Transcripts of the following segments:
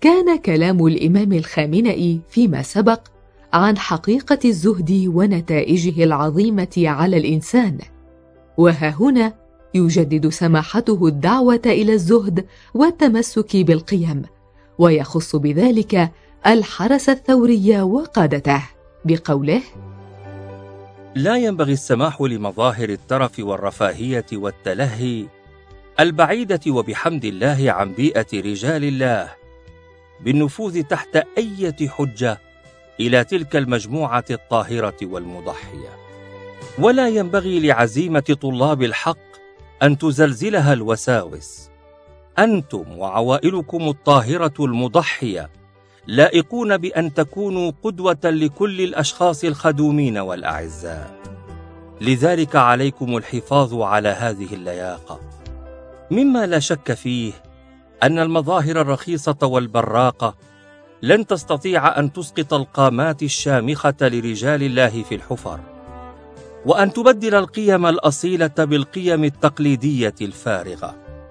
كان كلام الإمام الخامنئي فيما سبق عن حقيقة الزهد ونتائجه العظيمة على الإنسان، وها هنا يجدد سماحته الدعوة إلى الزهد والتمسك بالقيم، ويخص بذلك الحرس الثوري وقادته بقوله: لا ينبغي السماح لمظاهر الترف والرفاهية والتلهي البعيدة وبحمد الله عن بيئة رجال الله بالنفوذ تحت أي حجة إلى تلك المجموعة الطاهرة والمضحية، ولا ينبغي لعزيمة طلاب الحق أن تزلزلها الوساوس. أنتم وعوائلكم الطاهرة المضحية لائقون بأن تكونوا قدوة لكل الأشخاص الخدومين والأعزاء، لذلك عليكم الحفاظ على هذه اللياقة، مما لا شك فيه أن المظاهر الرخيصة والبراقة لن تستطيع أن تسقط القامات الشامخة لرجال الله في الحفر، وأن تبدل القيم الأصيلة بالقيم التقليدية الفارغة.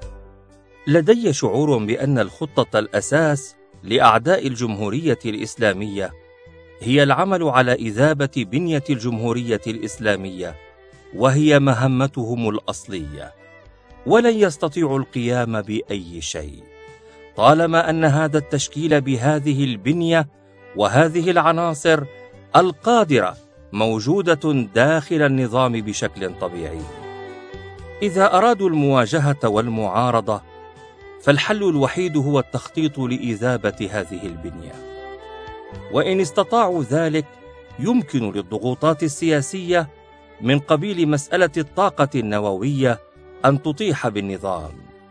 لدي شعور بأن الخطة الأساس لأعداء الجمهورية الإسلامية هي العمل على إذابة بنية الجمهورية الإسلامية، وهي مهمتهم الأصلية، ولن يستطيعوا القيام بأي شيء طالما أن هذا التشكيل بهذه البنية وهذه العناصر القادرة موجودة داخل النظام بشكل طبيعي. إذا أرادوا المواجهة والمعارضة فالحل الوحيد هو التخطيط لإذابة هذه البنية، وإن استطاعوا ذلك يمكن للضغوطات السياسية من قبيل مسألة الطاقة النووية أن تطيح بالنظام،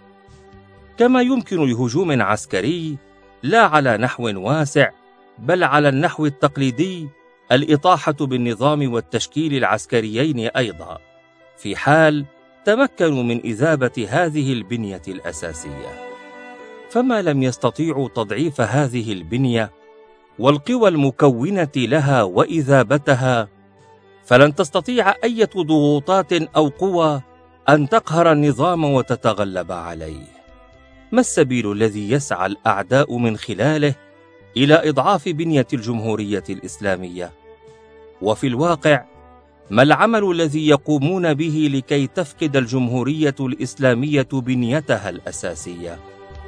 كما يمكن لهجوم عسكري لا على نحو واسع بل على النحو التقليدي الإطاحة بالنظام والتشكيل العسكريين أيضا، في حال تمكنوا من إذابة هذه البنية الأساسية. فما لم يستطيعوا تضعيف هذه البنية والقوى المكونة لها وإذابتها، فلن تستطيع أي ضغوطات أو قوى أن تقهر النظام وتتغلب عليه. ما السبيل الذي يسعى الأعداء من خلاله إلى إضعاف بنية الجمهورية الإسلامية؟ وفي الواقع ما العمل الذي يقومون به لكي تفقد الجمهورية الإسلامية بنيتها الأساسية؟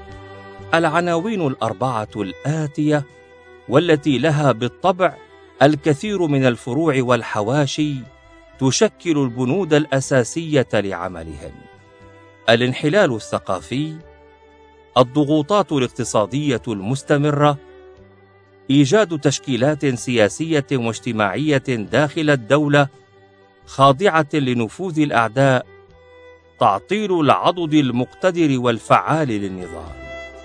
العناوين الأربعة الآتية، والتي لها بالطبع الكثير من الفروع والحواشي، تشكل البنود الأساسية لعملهم: الانحلال الثقافي، الضغوطات الاقتصادية المستمرة، إيجاد تشكيلات سياسية واجتماعية داخل الدولة خاضعة لنفوذ الأعداء، تعطيل العضد المقتدر والفعال للنظام.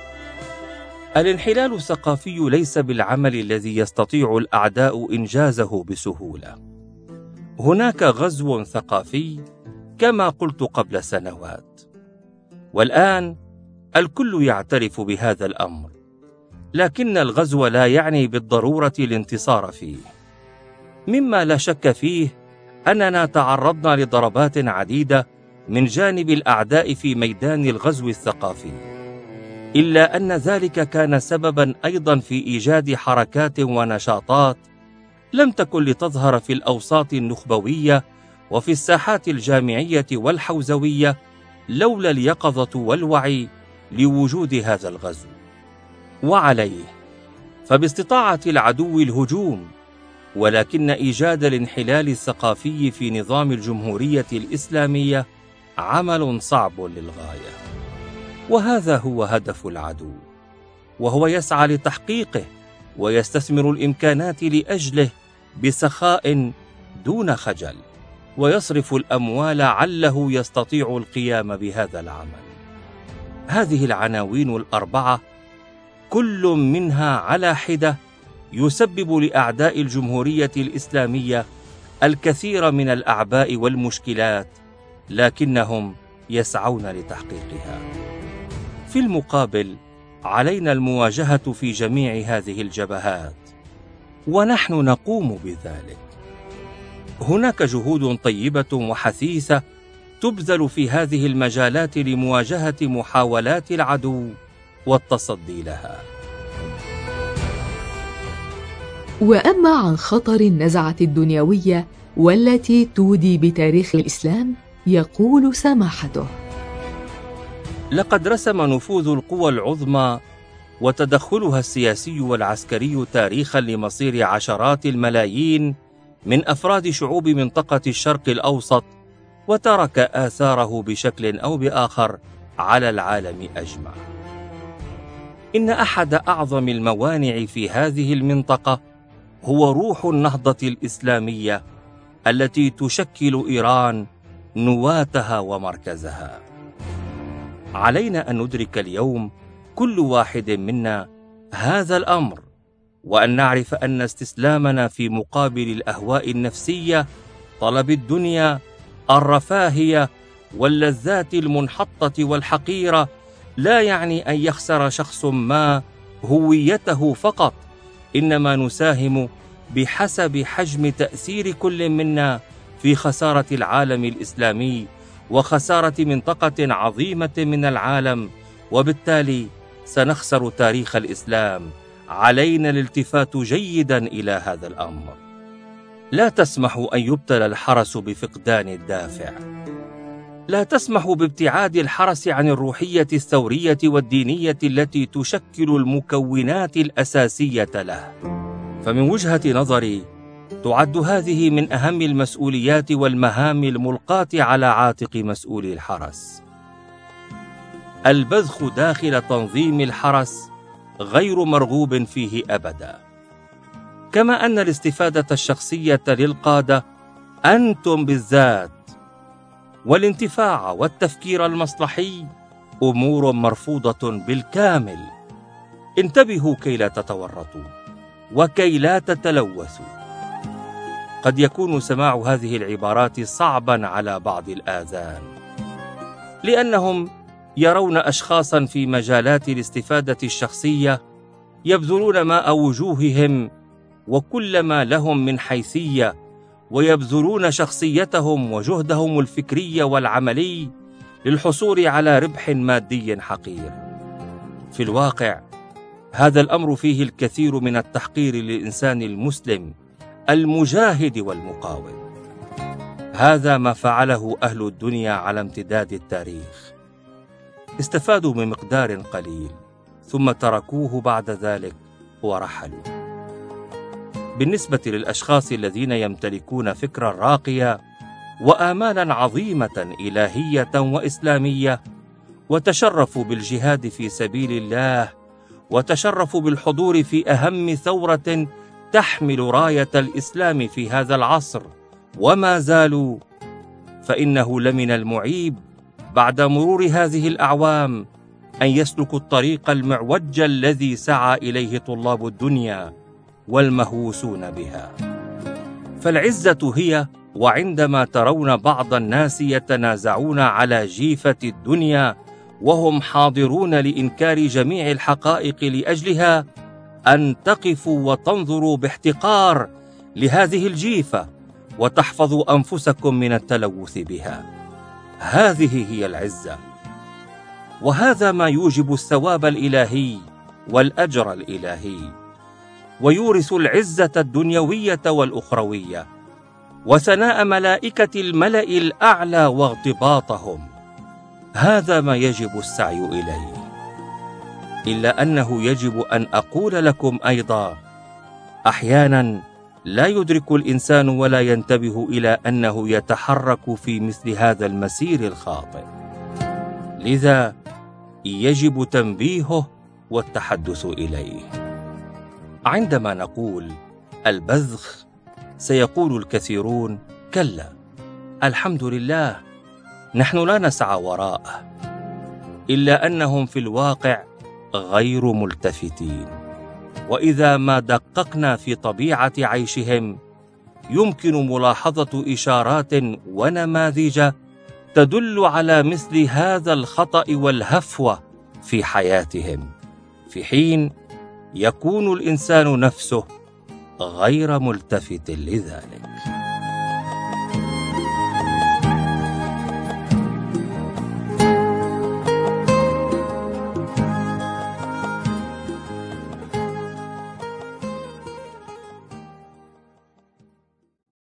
الانحلال الثقافي ليس بالعمل الذي يستطيع الأعداء إنجازه بسهولة. هناك غزو ثقافي كما قلت قبل سنوات، والآن الكل يعترف بهذا الأمر، لكن الغزو لا يعني بالضرورة الانتصار فيه. مما لا شك فيه أننا تعرضنا لضربات عديدة من جانب الأعداء في ميدان الغزو الثقافي، إلا أن ذلك كان سببا أيضا في إيجاد حركات ونشاطات لم تكن لتظهر في الأوساط النخبوية وفي الساحات الجامعية والحوزوية لولا اليقظة والوعي لوجود هذا الغزو. وعليه فباستطاعة العدو الهجوم، ولكن إيجاد الانحلال الثقافي في نظام الجمهورية الإسلامية عمل صعب للغاية، وهذا هو هدف العدو، وهو يسعى لتحقيقه ويستثمر الإمكانات لأجله بسخاء دون خجل، ويصرف الأموال عله يستطيع القيام بهذا العمل. هذه العناوين الأربعة كل منها على حدة يسبب لأعداء الجمهورية الإسلامية الكثير من الأعباء والمشكلات، لكنهم يسعون لتحقيقها. في المقابل علينا المواجهة في جميع هذه الجبهات، ونحن نقوم بذلك. هناك جهود طيبة وحثيثة تبذل في هذه المجالات لمواجهة محاولات العدو والتصدي لها. وأما عن خطر النزعة الدنيوية والتي تودي بتاريخ الإسلام، يقول سماحته: لقد رسم نفوذ القوى العظمى وتدخلها السياسي والعسكري تاريخا لمصير عشرات الملايين من أفراد شعوب منطقة الشرق الأوسط، وترك آثاره بشكل أو بآخر على العالم أجمع. إن أحد أعظم الموانع في هذه المنطقة هو روح النهضة الإسلامية التي تشكل إيران نواتها ومركزها. علينا أن ندرك اليوم كل واحد منا هذا الأمر، وأن نعرف أن استسلامنا في مقابل الأهواء النفسية، طلب الدنيا، الرفاهية واللذات المنحطة والحقيرة لا يعني أن يخسر شخص ما هويته فقط، إنما نساهم بحسب حجم تأثير كل منا في خسارة العالم الإسلامي وخسارة منطقة عظيمة من العالم، وبالتالي سنخسر تاريخ الإسلام. علينا الالتفات جيدا إلى هذا الأمر. لا تسمحوا أن يبتلى الحرس بفقدان الدافع. لا تسمحوا بابتعاد الحرس عن الروحية الثورية والدينية التي تشكل المكونات الأساسية له. فمن وجهة نظري تعد هذه من أهم المسؤوليات والمهام الملقاة على عاتق مسؤولي الحرس. البذخ داخل تنظيم الحرس غير مرغوب فيه أبدا، كما أن الاستفادة الشخصية للقادة أنتم بالذات والانتفاع والتفكير المصلحي أمور مرفوضة بالكامل. انتبهوا كي لا تتورطوا وكي لا تتلوثوا. قد يكون سماع هذه العبارات صعبا على بعض الآذان، لأنهم يرون أشخاصا في مجالات الاستفادة الشخصية يبذلون ماء وجوههم وكل ما لهم من حيثية، ويبذلون شخصيتهم وجهدهم الفكري والعملي للحصول على ربح مادي حقير. في الواقع هذا الأمر فيه الكثير من التحقير للإنسان المسلم المجاهد والمقاوم. هذا ما فعله أهل الدنيا على امتداد التاريخ. استفادوا بمقدار قليل ثم تركوه بعد ذلك ورحلوا. بالنسبة للأشخاص الذين يمتلكون فكرا راقية وآمالا عظيمة إلهية وإسلامية، وتشرفوا بالجهاد في سبيل الله، وتشرفوا بالحضور في أهم ثورة تحمل راية الإسلام في هذا العصر وما زالوا، فإنه لمن المعيب بعد مرور هذه الأعوام أن يسلكوا الطريق المعوج الذي سعى إليه طلاب الدنيا والمهووسون بها. فالعزة هي وعندما ترون بعض الناس يتنازعون على جيفة الدنيا وهم حاضرون لإنكار جميع الحقائق لأجلها، أن تقفوا وتنظروا باحتقار لهذه الجيفة وتحفظوا أنفسكم من التلوث بها. هذه هي العزة، وهذا ما يوجب الثواب الإلهي والأجر الإلهي، ويورث العزة الدنيوية والأخروية وثناء ملائكة الملأ الأعلى واغتباطهم. هذا ما يجب السعي إليه. إلا أنه يجب أن أقول لكم أيضا، أحيانا لا يدرك الإنسان ولا ينتبه إلى أنه يتحرك في مثل هذا المسير الخاطئ، لذا يجب تنبيهه والتحدث إليه. عندما نقول البذخ سيقول الكثيرون: كلا، الحمد لله، نحن لا نسعى وراءه. إلا أنهم في الواقع غير ملتفتين، وإذا ما دققنا في طبيعة عيشهم يمكن ملاحظة إشارات ونماذج تدل على مثل هذا الخطأ والهفوة في حياتهم، في حين يكون الإنسان نفسه غير ملتفت لذلك.